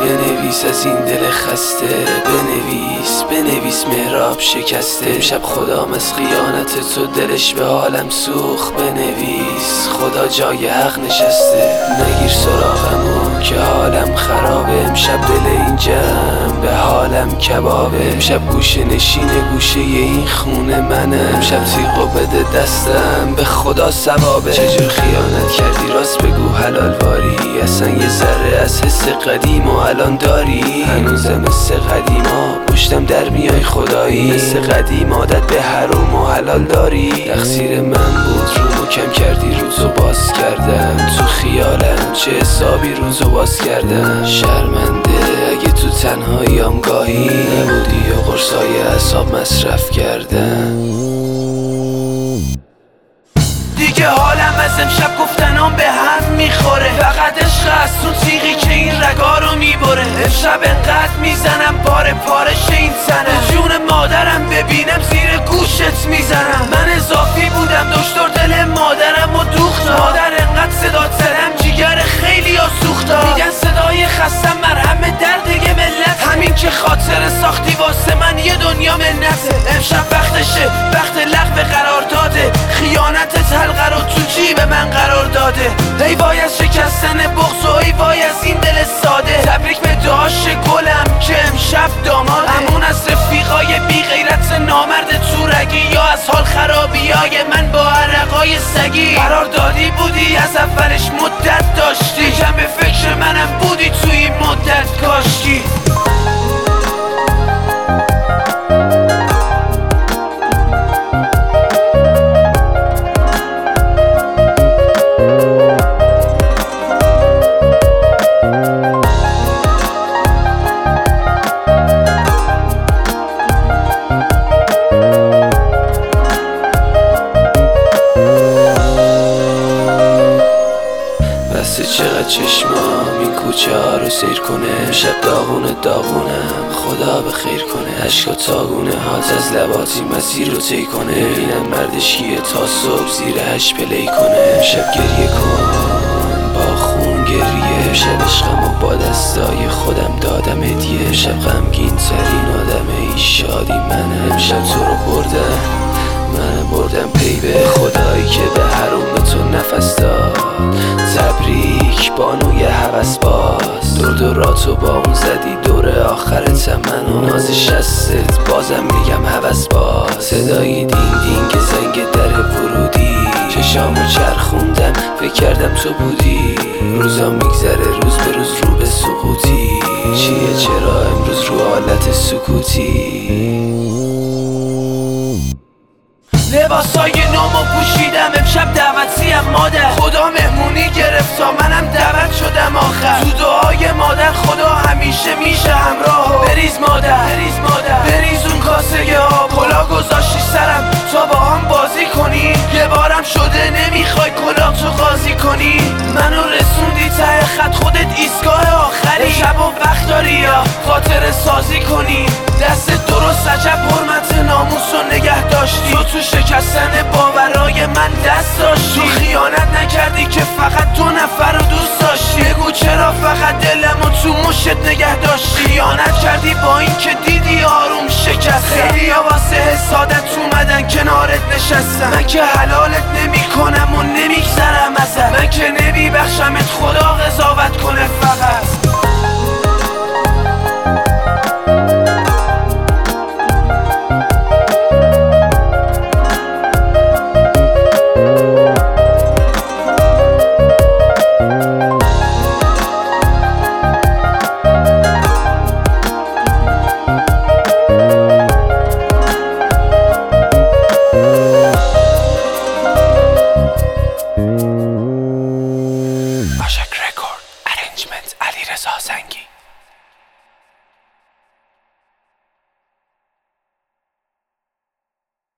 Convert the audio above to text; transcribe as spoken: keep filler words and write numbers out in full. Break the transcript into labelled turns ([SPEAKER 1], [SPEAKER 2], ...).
[SPEAKER 1] بنویس از این دل خسته، بنویس بنویس محراب شکسته. امشب خدام از خیانت تو دلش به حالم سوخت، بنویس خدا جای حق نشسته. نگیر سراغمو که حالم خرابه، امشب دل این جمع به حالم کبابه. امشب گوشه نشین گوشه این خونه منه، امشب تیغو بده دستم به خدا ثوابه. چجور خیانت کردی راست بگو حلال واری، اصلا یه ذره از حس قدیم و الان داری؟ هنوزم مثل قدیما پشتم در میای خدایی، مثل قدیم عادت به حروم و حلال داری. تقصیر من بود رومو کم کردی، روزو باز کردم تو خیالم چه حسابی روزو باز کردم. شرمنده اگه تو تنهاییام گاهی نبودی و قرصای اعصاب مصرف کردم. دیگه حالم از امشب گفتنام به هم میخوره، فقط عشق از تو تیغی که این رگا رو میبره. امشب انقدر میزنم پاره پارش این تنم، جون مادرم ببینم زیر گوشت میزنم. من اضافی بودم دکتر دل مادرم و دوختم، مادر انقدر صدا زدم جیگر خیلی ها سوختم. میگن صدای خستم مرهم درد یه ملت، همین که خاطر ساختی واسه من یه دنیا منته. امشب وقتشه وقت لغو قرار داده، خیانتت حلقه رو تو جیب من قرار داده. ای وای از شکستن بغض و ای وای از این دل ساده. تبریک به داشت گلم که امشب داماده، همون از رفیقای بی غیرت نامرد تو رگی، یا از حال خرابی های من با عرقای سگی. قرار دادی بودی از اولش مدت داشتی، کم به فکر منم بودی توی این مدت کاشکی. چقدر چشمام این کوچه ها رو سیر کنه، شب داغونه داغونم خدا به خیر کنه. عشقا تاگونه هات از لباتی مسیر رو طی کنه، ببینم مردش کیه تا صبح زیر هش پلی کنه. شب گریه کن با خون گریه، شب عشقم و با دستای خودم دادم هدیه. شب غمگین ترین آدم ای شادی منه، امشب تو رو بردم من بردم پی به خدایی که به حروم تو نفس داد. تبریک بانوی هوس باز، دور دوراتو با اون زدی دور آخرت منو. ناز شستت بازم میگم هوس باز، صدای دین دین که زنگ در ورودی. چشامو چرخوندم فکر کردم تو بودی، روزا میگذره روز به روز رو به سقوطی. چیه چرا امروز رو حالت سکوتی؟ لباسای نومو پوشیدم امشب دعوتیم مادر، خدا مهمونی گرفت تا منم دعوت شدم آخر. تو دعای مادر خدا همیشه میشه همراه. بریز مادر بریز مادر بریز اون کاسه آب، کلا گذاشتی سرم تا با هم بازی کنی. یه بارم شده نمیخوای کلا تو قاضی کنی، منو رسوندی ته خط خودت ایستگاه آخری. شب و وقت داری یا خاطر سازی کنی، دست درست عجب حرمت ناموس رو نگه داشتی. تو تو شکستن باورای من دست داشتی، تو خیانت نکردی که فقط دو نفر رو دوست داشتی. بگو چرا فقط دلم و تو مشت نگه داشتی. خیانت کردی با این که دیدی آروم شکست. خیلی ها واسه حسادت اومدن کنارت نشستن، من که حلالت نمی کنم و نمی